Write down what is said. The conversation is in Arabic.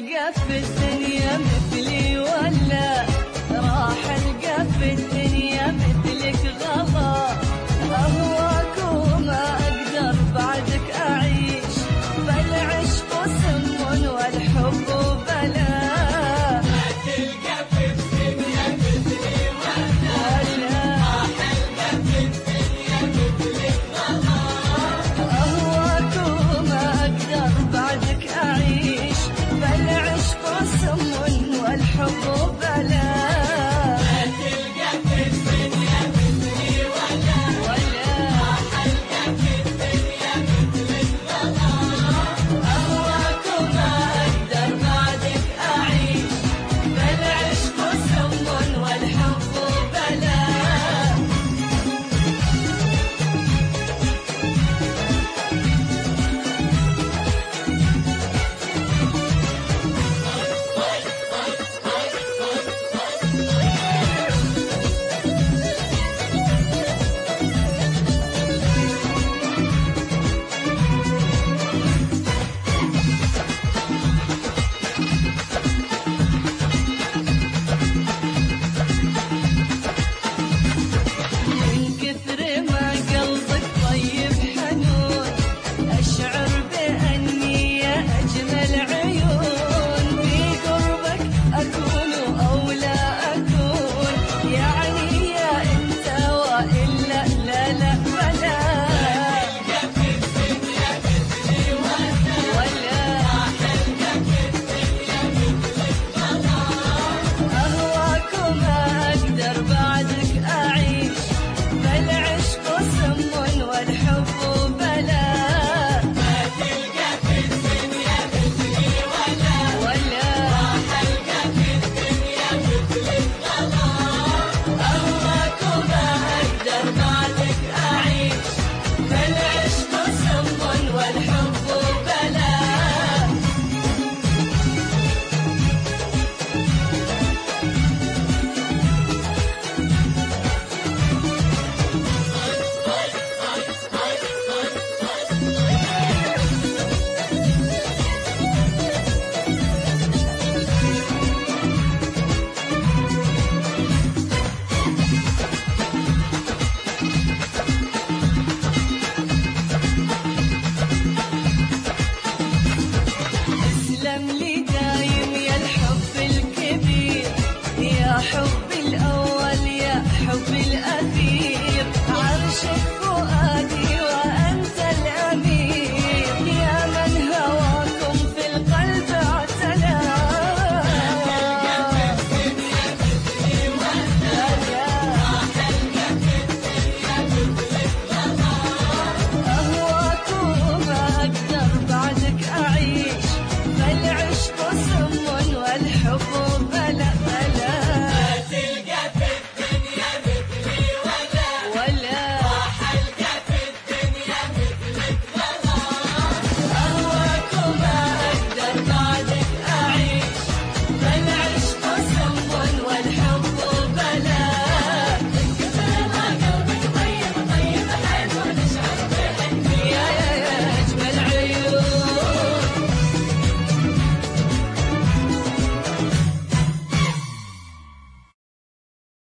القى في الدنيا مثلي ولا راح القى في الدنيا مثلك غلا. أهواك وما أقدر بعدك أعيش، فالعشق سم والحب بلا. ما تلقى في الدنيا مثلي ولا راح القى في الدنيا مثلك غلا. أهواك وما أقدر بعدك أعيش، فالعشق سم والحب بلا. ما تلقى في الدنيا مثلي ولا راح القى في الدنيا مثلك غلا. أهواك وما أقدر بعدك أعيش، فالعشق سم والحب بلا. من كثر ما قلبك طيب حنون، أشعر بأني يا أجمل عيون. في قربك أكون أو لا أكون، يعني يا أنت وإلا لا لا بلا. تلقى في الدنيا مثلي ولا راح القى في الدنيا مثلك غلا. أهواك وما أقدر بعدك أعيش، فالعشق سم والحب بلا. ما تلقى في الدنيا مثلي ولا راح القى في الدنيا مثلك غلا. أهواك وما أقدر بعدك أعيش، فالعشق سم والحب بلا. اسلم لي دايم يا الحب الكبير، يا حب الأول يا حب الأخير. عرشك فؤادي وأنت الأمير، يا من هواكم في القلب اعتلى. الدنيا مثلي ولا راح القى في الدنيا مثلك غلا. أهواك وما أقدر بعدك أعيش، فالعشق سم والحب بلا.